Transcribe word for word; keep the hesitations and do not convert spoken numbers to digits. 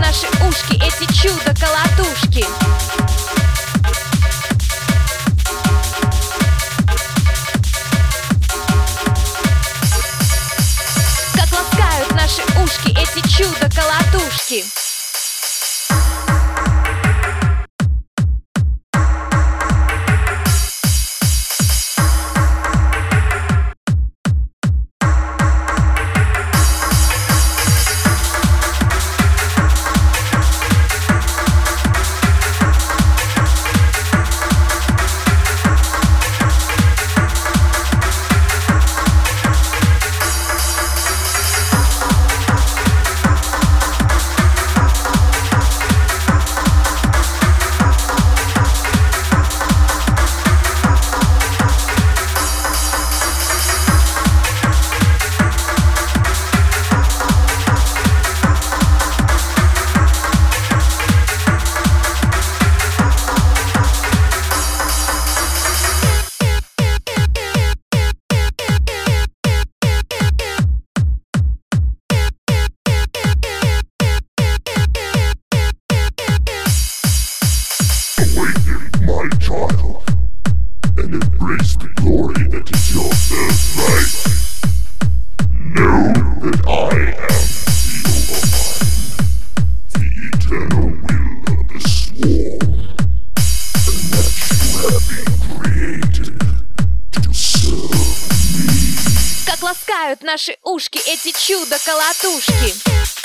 наши ушки эти чудо-колотушки. Как ласкают наши ушки эти чудо-колотушки. My child, and embrace the glory that is your birthright. Know that I am the Overmind, the eternal will of the swarm, and that you have been created to serve me. Как ласкают наши ушки эти чудо-колотушки.